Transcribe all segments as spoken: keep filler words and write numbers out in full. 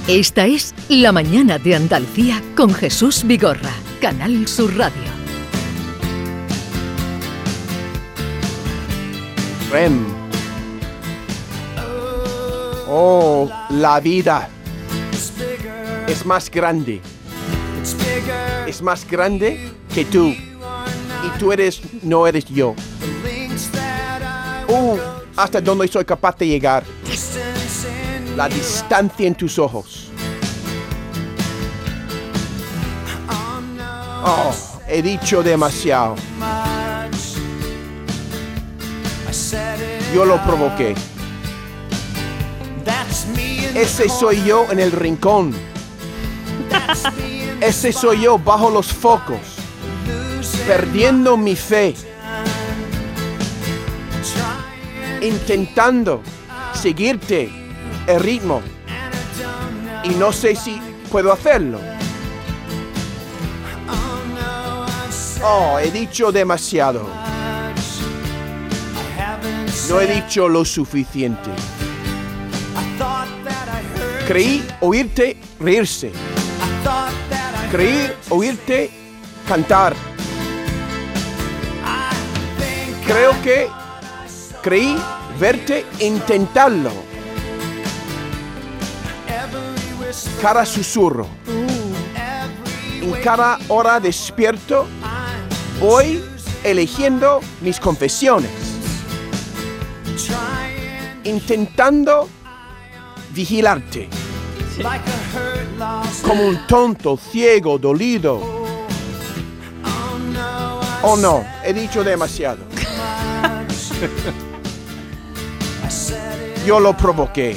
Esta es La Mañana de Andalucía con Jesús Vigorra, Canal Sur Radio. Rem. Oh, la vida es más grande. Es más grande que tú. Y tú eres, no eres yo. Uh, hasta donde soy capaz de llegar. La distancia en tus ojos. Oh, he dicho demasiado. Yo lo provoqué. Ese soy yo en el rincón. Ese soy yo bajo los focos, perdiendo mi fe, intentando seguirte el ritmo y no sé si puedo hacerlo. Oh, he dicho demasiado. No he dicho lo suficiente. Creí oírte reírse. Creí oírte cantar. Creo que creí verte intentarlo. Cada susurro. En cada hora despierto voy eligiendo mis confesiones. Intentando vigilarte. Como un tonto, ciego, dolido. Oh no, he dicho demasiado. Yo lo provoqué.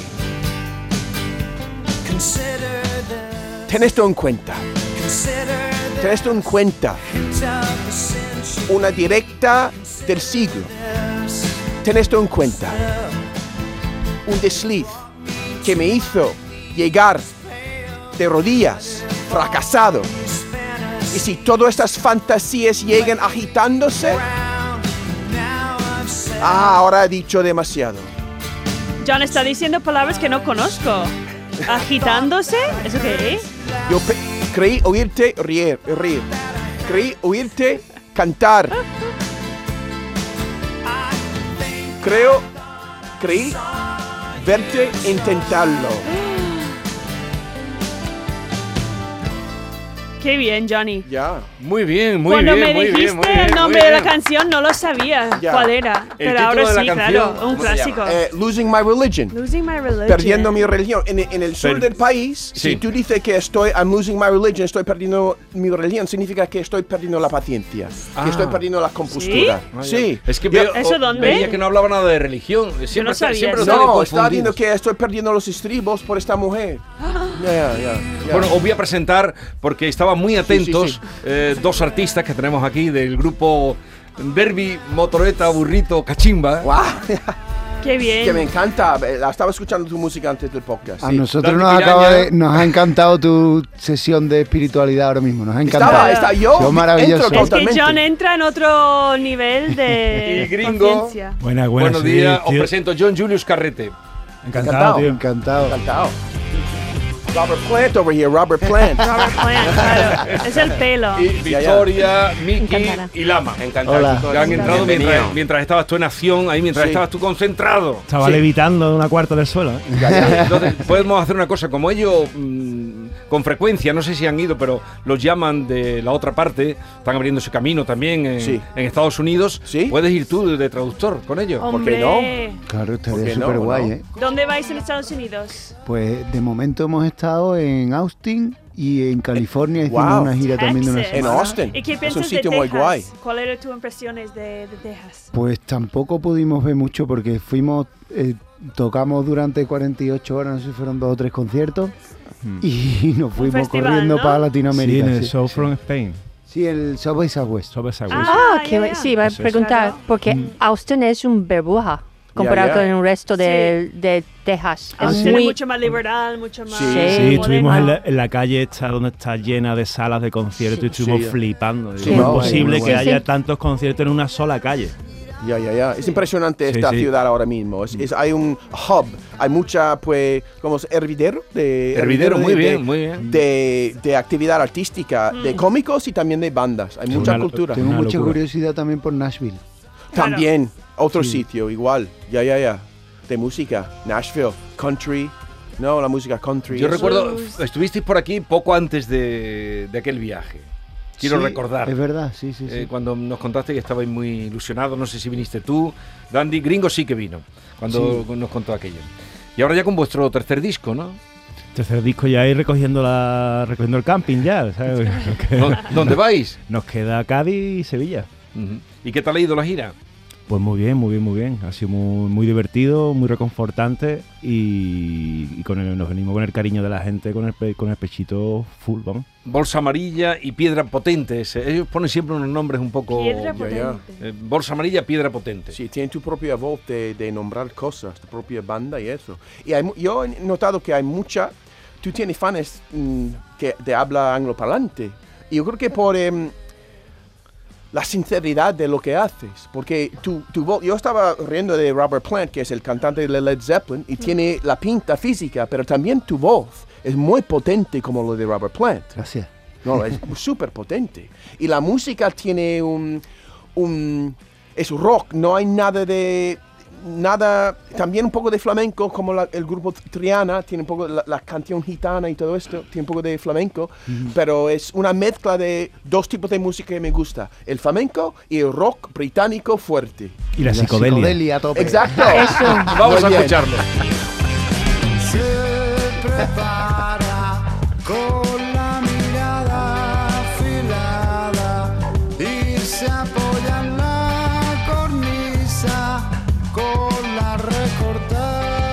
Ten esto en cuenta. Ten esto en cuenta. Una directa del siglo. Ten esto en cuenta. Un desliz que me hizo llegar de rodillas, fracasado. Y si todas estas fantasías llegan agitándose, ah, ahora he dicho demasiado. John está diciendo palabras que no conozco. ¿Agitándose? ¿Eso qué es? Yo pe- creí oírte reír, reír. Creí oírte cantar. Creo, creí verte intentarlo. Qué bien, Johnny. Ya. Muy bien, muy Cuando bien, me muy dijiste bien, muy bien, el muy nombre de la bien. canción, no lo sabía Ya. cuál era. Pero título ahora de la sí, canción, claro, un ¿cómo se clásico. Eh, Losing My Religion. Losing my religion. Perdiendo mi religión. En, en el sur Pero- del país, sí. si tú dices que estoy, I'm losing my religion, estoy perdiendo mi religión, significa que estoy perdiendo la paciencia, Ah. que estoy perdiendo la compostura. Ah, Sí. ya. Es que Yo- veo- ¿Eso o- dónde? veía que no hablaba nada de religión. Siempre, no sabía siempre eso. lo tienen No, confundidos. estaba diciendo que estoy perdiendo los estribos por esta mujer. Ya, ya, ya. Bueno, os voy a presentar, porque estaban muy atentos, sí, sí. eh, dos artistas que tenemos aquí del grupo Derby, Motoreta, Burrito, Cachimba. Guau, Qué bien. que me encanta. eh, La estaba escuchando tu música antes del podcast. A sí. nosotros Dani nos Piraña. acaba de, nos ha encantado tu sesión de espiritualidad ahora mismo, nos ha encantado. Estaba, está, yo Fue maravilloso. entro Es que totalmente. John entra en otro nivel de Y gringo. conciencia. Buenas, buenas. Buenos sí, días, os tío. presento John Julius Carrete. Encantado, Encantado. tío. Encantado. Encantado. Robert Plant over here, Robert Plant. Robert Plant, claro. Es el pelo. Y Victoria, Miki Encantada. y Lama. Encantado. Hola. chicos. Que han entrado Bienvenido. mientras, mientras estabas tú en acción, ahí mientras Sí. estabas tú concentrado. Estaba Sí. levitando de una cuarta del suelo. ¿eh? Ya, ya. Entonces, podemos hacer una cosa, como ellos mm, con frecuencia, no sé si han ido, pero los llaman de la otra parte, están abriendo ese camino también en, Sí. en Estados Unidos. Sí. Puedes ir tú de traductor con ellos. Hombre. no? Claro, ¿Por estaría qué no, súper guay, no? ¿eh? ¿Dónde vais en Estados Unidos? Pues de momento hemos estado en Austin y en California hicimos Wow. una gira también de una Texas. En semana. Austin. ¿Y qué Es un piensas sitio de muy Texas? guay. ¿Cuáles eran tus impresiones de, de Texas? Pues tampoco pudimos ver mucho porque fuimos, eh, tocamos durante cuarenta y ocho horas, no sé si fueron dos o tres conciertos y nos fuimos festival, corriendo ¿no? para Sí, Latinoamérica. en el sí. Show from Spain. Sí, el Subway Southwest. Sobre esa Ah, Ah, ya, que ya. sí, iba a Eso es. preguntar, Claro. porque Austin es un burbuja comparado ya. con el resto de, de Texas. Ah, es sí. Tiene muy... mucho más libertad, mucho más... Sí. Sí, Sí, moderno. estuvimos en la, en la calle esta donde está llena de salas de conciertos y estuvimos Sí. flipando. Sí, es no, imposible muy que bueno. haya Sí. tantos conciertos en una sola calle. Ya, ya, ya. Es impresionante Sí, esta sí. ciudad ahora mismo. Es, es- hay un hub, hay mucha, pues, ¿cómo es? Hervidero. De, Hervidero, de- muy de- bien, muy bien. De, de actividad artística, de cómicos y también de bandas. Hay Sí, mucha una- cultura. Tengo Una mucha locura. curiosidad también por Nashville. Claro. También, otro Sí. sitio, igual. Ya, ya, ya. De música. Nashville, country. No, la música country. Yo eso. recuerdo, Sus- estuvisteis por aquí poco antes de, de aquel viaje. Quiero Sí, recordar. Es verdad, sí, sí, sí. Eh, cuando nos contaste que estabais muy ilusionados, no sé si viniste tú, Dandy, Gringo sí que vino, cuando nos contó aquello. Y ahora ya con vuestro tercer disco, ¿no? Tercer disco ya ir recogiendo la recogiendo el camping ya, ¿sabes? Nos queda- ¿Dó- ¿Dónde vais? Nos queda Cádiz y Sevilla. Ujú. ¿Y qué tal ha ido la gira? Pues muy bien, muy bien, muy bien. Ha sido muy, muy divertido, muy reconfortante y, y con el- nos venimos con el cariño de la gente, con el, pe- con el pechito full, vamos. Bolsa Amarilla y Piedra Potente. ese- Ellos ponen siempre unos nombres un poco... Piedra ya, ya. potente. Eh, Bolsa Amarilla, Piedra Potente. Sí, tienen tu propia voz de, de nombrar cosas, tu propia banda y eso. Y hay mu- yo he notado que hay mucha... Tú tienes fans mm, que de habla angloparlante. Y yo creo que por em, la sinceridad de lo que haces. Porque tu, tu voz... Yo estaba riendo de Robert Plant, que es el cantante de Led Zeppelin, y tiene la pinta física, pero también tu voz es muy potente como lo de Robert Plant. Gracias. No, es súper potente. Y la música tiene un, un... Es rock, no hay nada de... Nada... También un poco de flamenco, como la- el grupo Triana, tiene un poco la, la canción gitana y todo esto, tiene un poco de flamenco, pero es una mezcla de dos tipos de música que me gusta. El flamenco y el rock británico fuerte. Y la, psicodelia. a tope. Exacto. Eso. Vamos Muy a bien. escucharlo. Se prepara con la mirada afilada y se apoya en la cornisa con la recortada.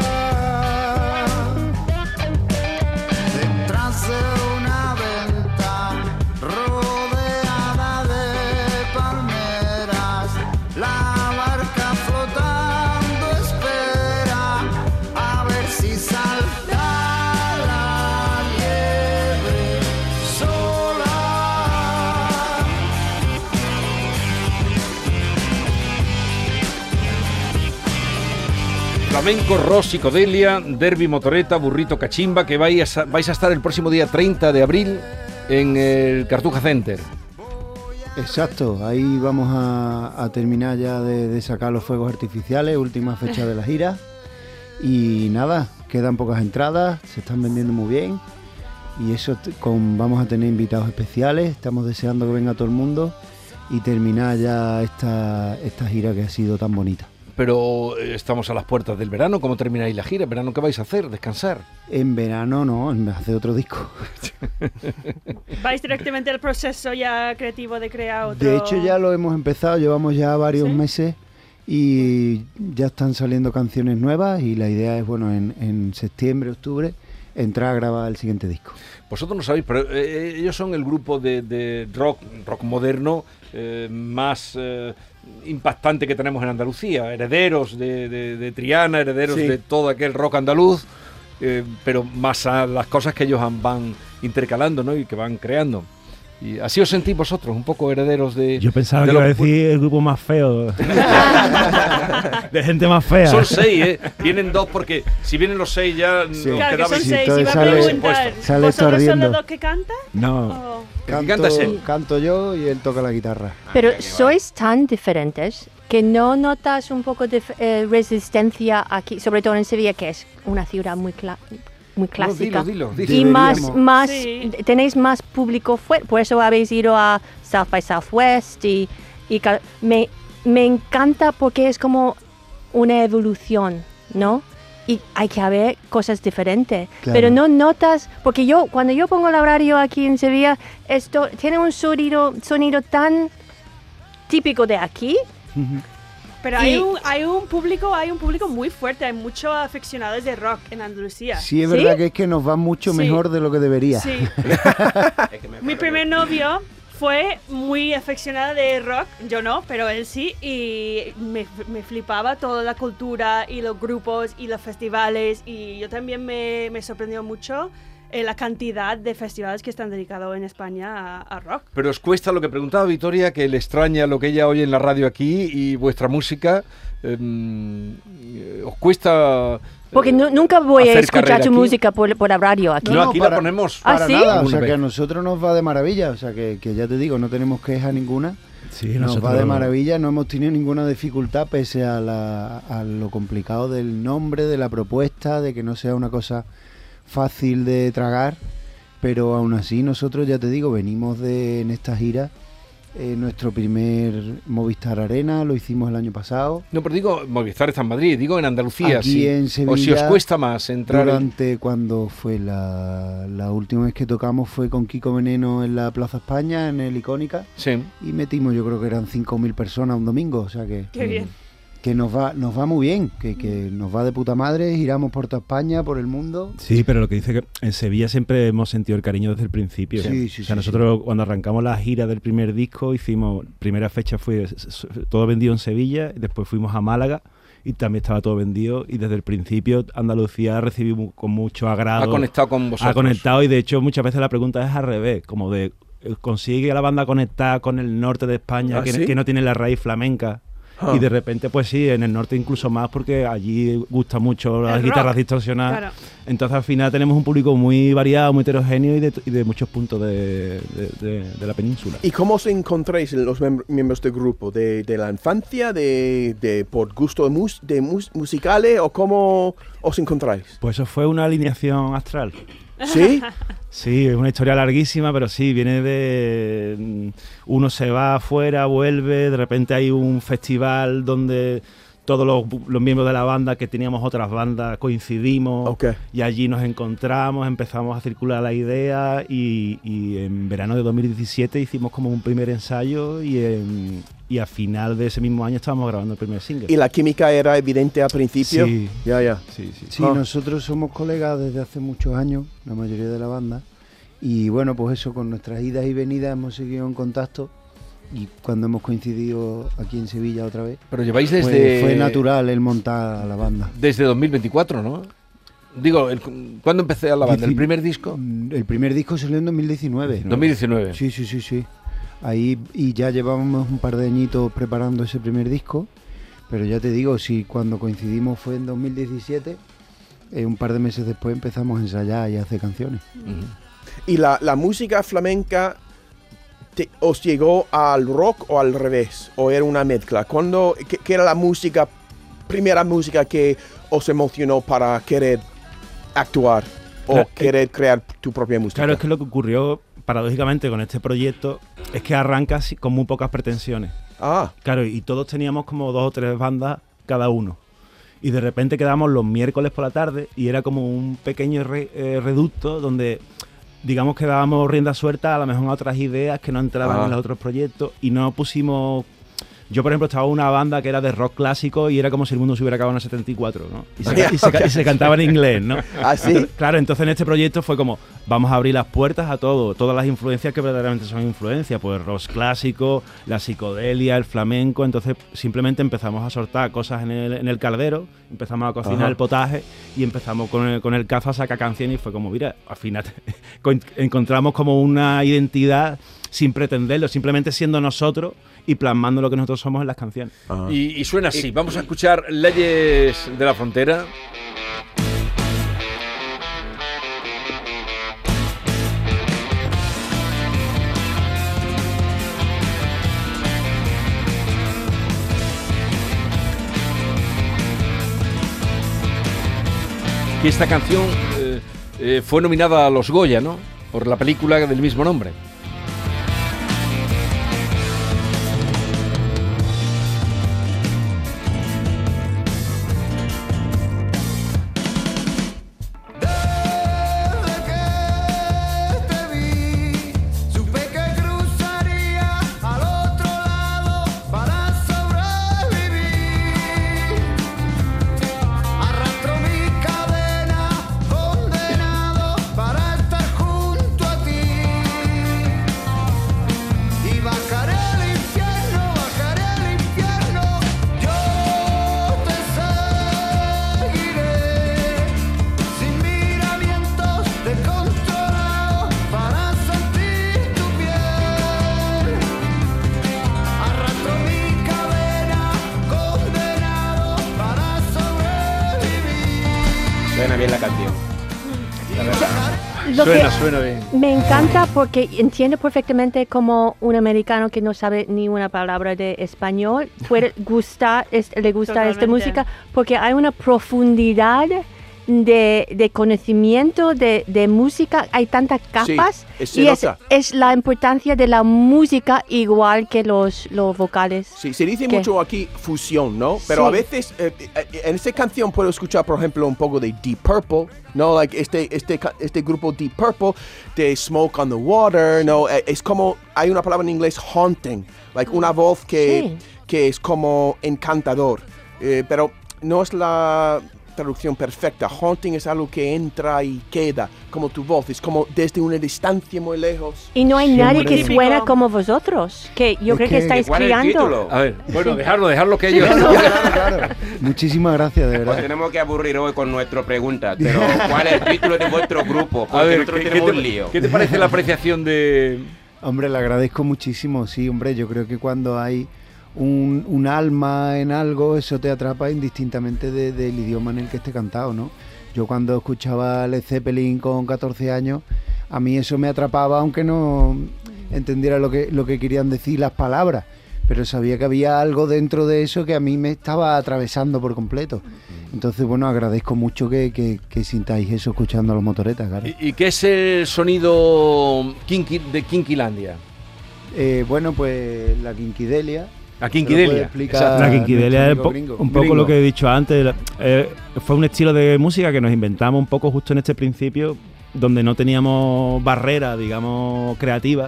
Detrás de una venta rodeada de palmeras, la barca flotando espera a ver si salta la liebre sola. Flamenco, rock, psicodelia, derby, motoreta, burrito, cachimba, que vais a, vais a estar el próximo día treinta de abril en el Cartuja Center. Exacto, ahí vamos a, a terminar ya de, de sacar los fuegos artificiales, última fecha de la gira. Y nada, quedan pocas entradas, se están vendiendo muy bien. Y eso t- con, vamos a tener invitados especiales, estamos deseando que venga todo el mundo y terminar ya esta, esta gira que ha sido tan bonita. Pero eh, estamos a las puertas del verano. ¿Cómo termináis la gira? ¿Verano qué vais a hacer? ¿Descansar? En verano no, en vez de hacer otro disco. ¿Vais directamente al proceso ya creativo de crear otro? De hecho ya lo hemos empezado, llevamos ya varios ¿Sí? meses y ya están saliendo canciones nuevas y la idea es, bueno, en, en septiembre, octubre, entrar a grabar el siguiente disco. Vosotros no sabéis, pero eh, ellos son el grupo de, de rock, rock moderno eh, más eh, impactante que tenemos en Andalucía. Herederos de, de- de Triana, herederos Sí. de todo aquel rock andaluz, eh, pero más a las cosas que ellos han- van intercalando, ¿no? Y que van creando. Y así os sentís vosotros, un poco herederos de... Yo pensaba de que iba a los- decir el grupo más feo. De gente más fea. Son seis, ¿eh? Vienen dos porque si vienen los seis ya nos Sí. Claro, que son quedabais- Sí, seis. entonces Iba a sale- preguntar, sale esto ¿vosotros son ardiendo. los dos que cantan? No. ¿O- que canta es él. Canto yo y él toca la guitarra. Pero sois tan diferentes que no notas un poco de eh, resistencia aquí, sobre todo en Sevilla, que es una ciudad muy, cla- muy No, clásica. dilo, dilo, Y dilo. más, Deberíamos. más Sí. tenéis más público fuera, por eso habéis ido a South by Southwest y, y ca- me, me encanta porque es como una evolución, ¿no? Y hay que haber cosas diferentes, Claro. pero no notas, porque yo cuando yo pongo el horario aquí en Sevilla, esto tiene un sonido, sonido tan típico de aquí. Pero hay Y- un, hay un público, hay un público muy fuerte, hay muchos aficionados de rock en Andalucía. Sí, es ¿Sí? verdad que es que nos va mucho Sí. mejor de lo que debería. Sí. Mi primer novio fue muy aficionado de rock, yo no, pero él sí, y me, me flipaba toda la cultura y los grupos y los festivales, y yo también me, me sorprendió mucho eh, la cantidad de festivales que están dedicados en España a, a rock. Pero os cuesta lo que preguntaba Victoria, que le extraña lo que ella oye en la radio aquí y vuestra música. Eh, ¿Os cuesta...? Porque no, nunca voy a hacer escuchar carrera tu aquí? música por, por la radio aquí. No, No, aquí para- la ponemos. ¿Ah, Para sí? nada, o Alguna sea vez. que a nosotros nos va de maravilla, o sea que, que ya te digo, no tenemos queja ninguna. Sí, Nos nosotros- va de maravilla, no hemos tenido ninguna dificultad pese a, la, a lo complicado del nombre, de la propuesta, de que no sea una cosa fácil de tragar, pero aún así nosotros, ya te digo, venimos de en esta gira, eh, nuestro primer Movistar Arena, lo hicimos el año pasado. No, pero digo, Movistar está en Madrid, digo en Andalucía. Aquí sí. en O si os Sevilla, cuesta más entrar... en- Durante cuando fue la, la última vez que tocamos fue con Kiko Veneno en la Plaza España, en el Icónica, Sí. y metimos, yo creo que eran cinco mil personas un domingo, o sea que... Qué bien. que nos va nos va muy bien, que, que nos va de puta madre, giramos por toda España, por el mundo. Sí, pero lo que dice que en Sevilla siempre hemos sentido el cariño desde el principio. Sí, sí, o sea, sí, nosotros cuando arrancamos la gira del primer disco, hicimos, primera fecha fue s- s- todo vendido en Sevilla, y después fuimos a Málaga y también estaba todo vendido, y desde el principio Andalucía recibimos con mucho agrado. Ha conectado con vosotros. Ha conectado, y de hecho muchas veces la pregunta es al revés, como de eh, consigue la banda conectar con el norte de España, ¿Ah, que, sí? que no tiene la raíz flamenca. Ah. Y de repente, pues sí, en el norte incluso más, porque allí gusta mucho las El guitarras rock. distorsionadas. Claro. Entonces al final tenemos un público muy variado, muy heterogéneo y de, y de muchos puntos de, de- de- de la península. ¿Y cómo os encontráis los mem- miembros del grupo? ¿De, de la infancia? De, de ¿Por gusto de, mus- de mus- musicales? ¿O cómo os encontráis? Pues eso fue una alineación astral. ¿Sí? Sí, es una historia larguísima, pero sí, viene de... mm, Uno se va afuera, vuelve, de repente hay un festival donde todos los, los miembros de la banda que teníamos otras bandas coincidimos, Ok. y allí nos encontramos, empezamos a circular la idea, y, y en verano de dos mil diecisiete hicimos como un primer ensayo, y, en- y a final de ese mismo año estábamos grabando el primer single. ¿Y la química era evidente al principio? Sí. Ya, ya. Sí, sí. Sí, Ah. nosotros somos colegas desde hace muchos años, la mayoría de la banda, y bueno, pues eso, con nuestras idas y venidas hemos seguido en contacto, y cuando hemos coincidido aquí en Sevilla otra vez, Pero lleváis pues desde... fue natural el montar a la banda. Desde dos mil veinticuatro, ¿no? Digo, el- ¿cuándo empecé a la banda? ¿El Dieci- primer disco? Mm, El primer disco salió en dos mil diecinueve. dos mil diecinueve. Sí, sí, sí, sí. Ahí, y ya llevábamos un par de añitos preparando ese primer disco, pero ya te digo, si cuando coincidimos fue en dos mil diecisiete, eh, un par de meses después empezamos a ensayar y a hacer canciones. Ujú. ¿Y la, la música flamenca te- os llegó al rock o al revés? ¿O era una mezcla? ¿Cuándo, qué, qué era la música, primera música que os emocionó para querer actuar o Claro, eh, querer crear tu propia música? Claro, es que lo que ocurrió paradójicamente con este proyecto es que arranca así, con muy pocas pretensiones. Ah, Claro, y todos teníamos como dos o tres bandas cada uno. Y de repente quedamos los miércoles por la tarde y era como un pequeño re- eh, reducto donde, digamos, que dábamos rienda suelta a lo mejor a otras ideas que no entraban Ah. en los otros proyectos, y no pusimos... Yo, por ejemplo, estaba en una banda que era de rock clásico y era como si el mundo se hubiera acabado en el setenta y cuatro, ¿no? Y se, y se ca- y se cantaba en inglés, ¿no? ¿Ah, sí? Entonces, claro, entonces en este proyecto fue como, vamos a abrir las puertas a todo, todas las influencias que verdaderamente son influencias, pues rock clásico, la psicodelia, el flamenco. Entonces simplemente empezamos a soltar cosas en el, en el caldero, empezamos a cocinar Ajá. el potaje y empezamos con el, con el cazo a sacar canciones, y fue como, mira, al final con- encontramos como una identidad sin pretenderlo, simplemente siendo nosotros y plasmando lo que nosotros somos en las canciones. Ah. Y, y suena así. Vamos a escuchar Leyes de la Frontera. Y esta canción eh, eh, fue nominada a los Goya, ¿no? Por la película del mismo nombre. Desde que te vi, supe que cruzaría al otro lado para sobrevivir. Arrastro mi cadena, condenado para estar junto a ti. la canción. La verdad. Lo Suena, que suena bien. me encanta porque entiendo perfectamente cómo un americano que no sabe ni una palabra de español puede gustar, es- le gusta esta Totalmente. música porque hay una profundidad de, de conocimiento de, de música, hay tantas capas es- se y es, nota. es la importancia de la música igual que los, los vocales. Sí, se dice ¿Qué? mucho aquí fusión, ¿no? Pero Sí. a veces eh, eh, en esta canción puedo escuchar, por ejemplo, un poco de Deep Purple, ¿no? Like este, este, ca- este grupo Deep Purple, de Smoke on the Water, ¿no? Eh, es como, hay una palabra en inglés, haunting, like una voz que, Sí. que es como encantador, eh, pero no es la traducción perfecta. Haunting es algo que entra y queda, como tu voz, es como desde una distancia muy lejos. Y no hay Sí, nadie hombre. que suena Típico. como vosotros, que yo Es creo que, que- estáis ¿Cuál es el criando. título? A ver, bueno, dejarlo, dejarlo que ellos. Claro, claro. Muchísimas gracias, de Pues verdad. tenemos que aburrir hoy con nuestra pregunta, pero ¿cuál es el título de vuestro grupo? Porque A ver, nosotros ¿qué, qué tenemos te, un lío. qué te parece la apreciación de...? Hombre, le agradezco muchísimo, sí, hombre, yo creo que cuando hay un, un alma en algo, eso te atrapa indistintamente de- del idioma en el que esté cantado, ¿no? Yo cuando escuchaba Led Zeppelin con catorce años, a mí eso me atrapaba aunque no entendiera lo que, lo que querían decir las palabras, pero sabía que había algo dentro de eso que a mí me estaba atravesando por completo. Entonces, bueno, agradezco mucho que, que, que sintáis eso escuchando a los Motoretas, claro. ¿Y, y qué es el sonido kinky, de Kinkylandia? Eh, bueno, pues la Quinquidelia. La ¿Se lo puede Kinkydelia. explicar Exacto. La quinquidelia es nuestro po- amigo gringo? un poco Gringo. lo que he dicho antes. la- eh, fue un estilo de música que nos inventamos un poco justo en este principio, donde no teníamos barrera, digamos, creativa.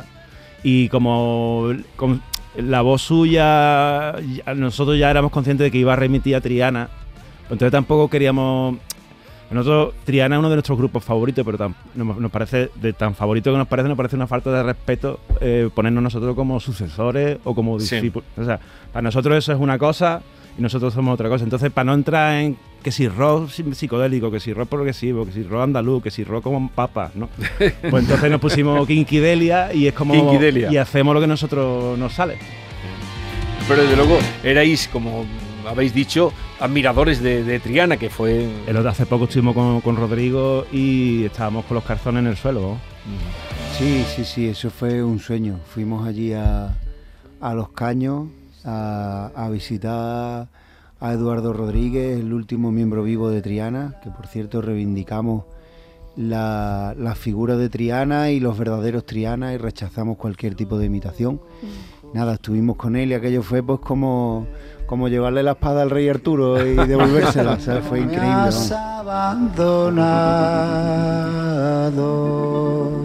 Y como con la voz suya, ya- nosotros ya éramos conscientes de que iba a remitir a Triana. Entonces tampoco queríamos... Nosotros, Triana es uno de nuestros grupos favoritos, pero tan- nos, nos parece, de tan favorito que nos parece, nos parece una falta de respeto eh, ponernos nosotros como sucesores o como Sí. discípulos. O sea, para nosotros eso es una cosa y nosotros somos otra cosa. Entonces, para no entrar en que si rock psi- psicodélico, que si rock progresivo, que si rock andaluz, que si rock como papas, ¿no? Pues entonces nos pusimos Kinkydelia y es como... Kinkydelia. Y hacemos lo que nosotros nos sale. Pero desde luego erais, como habéis dicho, admiradores de, de Triana, que fue... El otro, hace poco estuvimos con, con Rodrigo y estábamos con los calzones en el suelo, ¿no? Sí, sí, sí, eso fue un sueño. Fuimos allí a, a Los Caños a, a visitar a Eduardo Rodríguez, el último miembro vivo de Triana, que por cierto reivindicamos la, la figura de Triana y los verdaderos Triana y rechazamos cualquier tipo de imitación. Nada, estuvimos con él y aquello fue pues como, como llevarle la espada al rey Arturo y devolvérsela, ¿sabes? Fue increíble. Me has vamos. abandonado.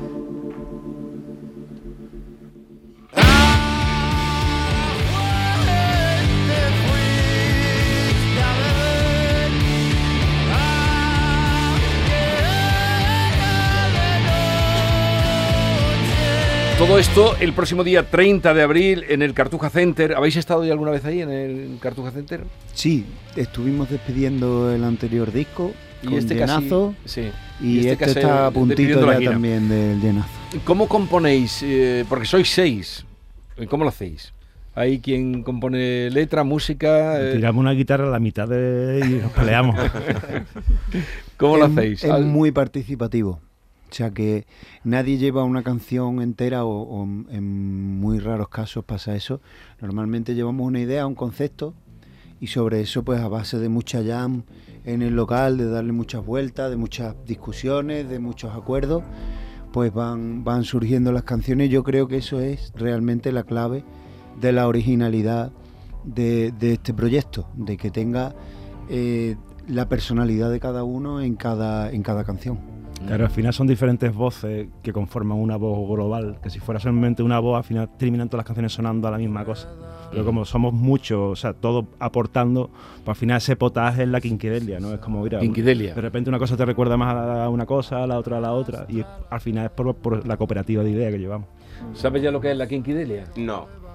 Todo esto el próximo día treinta de abril en el Cartuja Center. ¿Habéis estado ya alguna vez ahí en el Cartuja Center? Sí, estuvimos despidiendo el anterior disco con casi- llenazo sí. y, este, casi está a puntito despidiendo la ya gira. también del llenazo. ¿Cómo componéis? Eh, porque sois seis. ¿Cómo lo hacéis? Hay quien compone letra, música. eh, Tiramos una guitarra a la mitad de... y nos peleamos. ¿Cómo lo Es- hacéis? Es Al- muy participativo. O sea que nadie lleva una canción entera o, o en muy raros casos pasa eso. Normalmente llevamos una idea, un concepto y sobre eso pues a base de mucha jam en el local, de darle muchas vueltas, de muchas discusiones, de muchos acuerdos, pues van, van surgiendo las canciones. Yo creo que eso es realmente la clave de la originalidad de, de este proyecto, de que tenga eh, la personalidad de cada uno en cada, en cada canción. Claro, al final son diferentes voces que conforman una voz global, que si fuera solamente una voz, al final terminan todas las canciones sonando a la misma cosa. Pero como somos muchos, o sea, todos aportando, pues al final ese potaje es la quinquidelia, ¿no? Es como, mira, Quinquidelia. de repente una cosa te recuerda más a una cosa, a la otra a la otra, y al final es por, por la cooperativa de idea que llevamos. ¿Sabes ya lo que es la quinquidelia? No.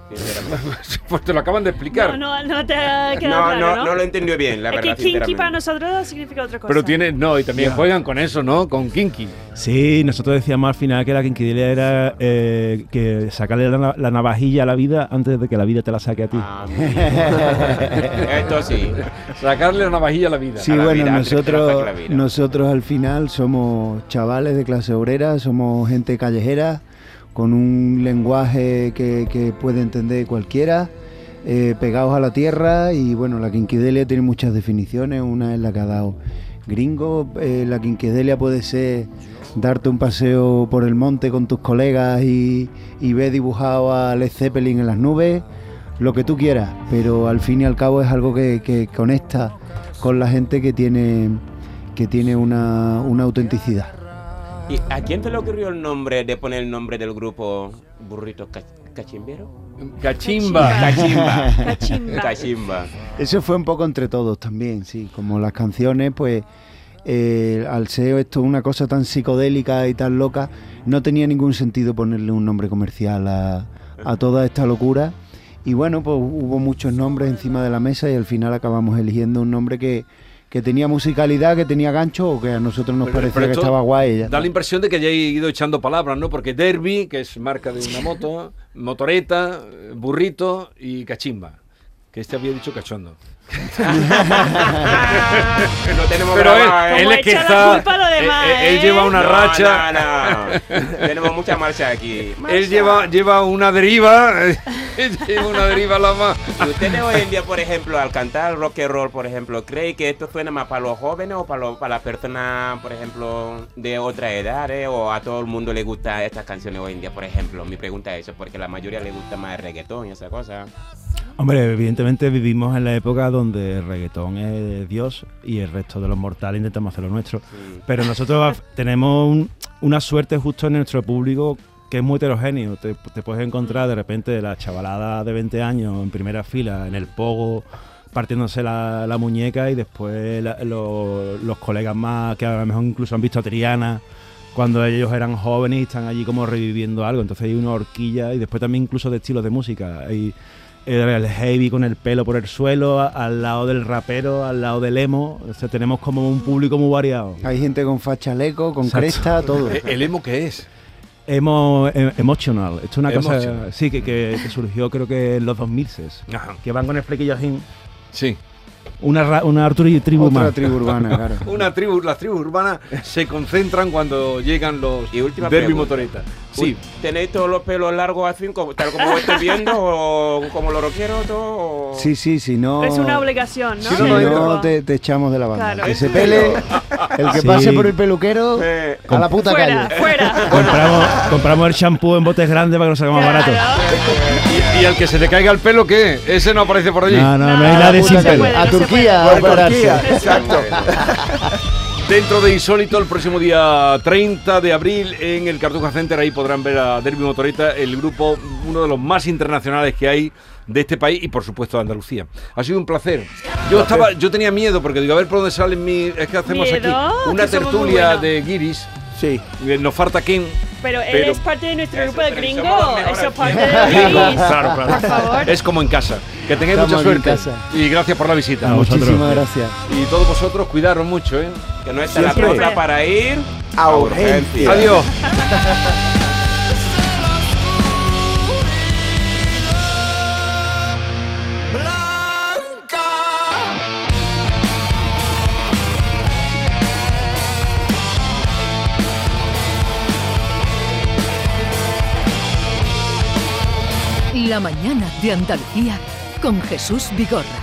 sinceramente. Pues te lo acaban de explicar. No, no, no te ha quedado No, claro, no, ¿no? no lo entendió bien, la Es verdad, que kinky sinceramente. para nosotros significa otra cosa. Pero tiene, no, y también juegan con eso, ¿no? Con kinky. Sí, nosotros decíamos al final que la quinquidelia era eh, que sacarle la, la navajilla a la vida antes de que la vida te la saque a ti. Ah, mira. Esto sí. Sacarle la navajilla a la vida. Sí, A la bueno, vida, antes que te la nosotros, saque la vida. nosotros al final somos chavales de clase obrera, somos gente callejera, con un lenguaje que, que puede entender cualquiera, eh, pegados a la tierra, y bueno, la quinquidelia tiene muchas definiciones, una es la que ha dado Gringo. Eh, la quinquidelia puede ser darte un paseo por el monte con tus colegas y, y ver dibujado a Led Zeppelin en las nubes, lo que tú quieras, pero al fin y al cabo es algo que, que conecta con la gente que tiene, que tiene una, una autenticidad. ¿Y a quién te le ocurrió el nombre de poner el nombre del grupo Burritos Cach- Cachimbero? Cachimba. Cachimba. Cachimba. Cachimba. Eso fue un poco entre todos también, sí, como las canciones, pues eh, al ser esto una cosa tan psicodélica y tan loca, no tenía ningún sentido ponerle un nombre comercial a, a toda esta locura. Y bueno, pues hubo muchos nombres encima de la mesa y al final acabamos eligiendo un nombre que, que tenía musicalidad, que tenía gancho o que a nosotros nos Pero- parecía pero que esto estaba guay. Ya Da la está. impresión de que ya he ido echando palabras, ¿no? Porque Derby, que es marca de una moto, motoreta, burrito y cachimba. Que este había dicho cachondo. No tenemos Pero él, grabado, ¿eh? él Como es que echa la está. culpa a los demás, él, él ¿eh? lleva una No, racha. no, no. Tenemos mucha marcha aquí. Él lleva, lleva una deriva. lleva una deriva la más. ¿Y ustedes hoy en día, por ejemplo, al cantar rock and roll, por ejemplo, creen que esto suena más para los jóvenes o para, los, para las personas, por ejemplo, de otra edad, eh? O a todo el mundo le gusta estas canciones hoy en día, por ejemplo? Mi pregunta es eso, porque a la mayoría le gusta más el reggaetón y esa cosa. Hombre, evidentemente vivimos en la época donde el reggaetón es Dios y el resto de los mortales intentamos hacer lo nuestro. Sí. Pero nosotros tenemos un- una suerte justo en nuestro público que es muy heterogéneo. Te, te puedes encontrar de repente la chavalada de veinte años en primera fila, en el pogo, partiéndose la, la muñeca, y después la- lo- los colegas más que a lo mejor incluso han visto a Triana cuando ellos eran jóvenes y están allí como reviviendo algo. Entonces hay una horquilla, y después también incluso de estilos de música. Hay el heavy con el pelo por el suelo, a- al lado del rapero, al lado del emo. O sea, tenemos como un público muy variado. Hay gente con fachaleco, con Exacto. cresta, todo. ¿El emo qué es? Emo, em- emotional. Esto es una cosa, Emotional. sí, que, que, que surgió creo que en los dos mil. Ajá. Que van con el flequillo así. Sí. Una, ra- una tri- tribu Otra más. tribu urbana, claro. Una tribu, las tribus urbanas se concentran cuando llegan los Y última derby pregunta. motoreta. Sí. ¿Tenéis todos los pelos largos así, como, tal como estoy viendo, o como los rockeros, todo? O... Sí, sí, si no... Es una obligación, ¿no? Si Del no, grupo. te, te echamos de la banda. Claro. Que se pele, el que Sí. pase por el peluquero, Eh, a la puta Fuera, calle. fuera. compramos, compramos el champú en botes grandes para que nos salga más barato. ¿Y, y al que se le caiga el pelo qué? Ese no aparece por allí. No, no, no, No, hay no nadie se sin puede, pelo. no A se Turquía, puede. a operarse. Exacto. Dentro de Insólito, el próximo día treinta de abril, en el Cartuja Center, ahí podrán ver a Derby Motoreta, el grupo, uno de los más internacionales que hay de este país y, por supuesto, de Andalucía. Ha sido un placer. Yo estaba, yo tenía miedo porque digo, a ver por dónde salen mi... Es que hacemos ¿Miedo? aquí una Que somos muy tertulia buenos. de guiris. Sí. eh, Nos falta Ken. Pero él Pero- es parte de nuestro Eso, grupo de pero gringo. somos los mejores. Eso es parte de Gringo, los claro, claro. Por favor. Es como en casa. Que tengáis Estamos mucha aquí en suerte. casa. Y gracias por la visita. A vosotros. Muchísimas gracias. Y todos vosotros, cuidaros mucho, ¿eh? que no está la Siempre. cosa para ir A urgencia. Adiós. La mañana de Andalucía con Jesús Vigorra.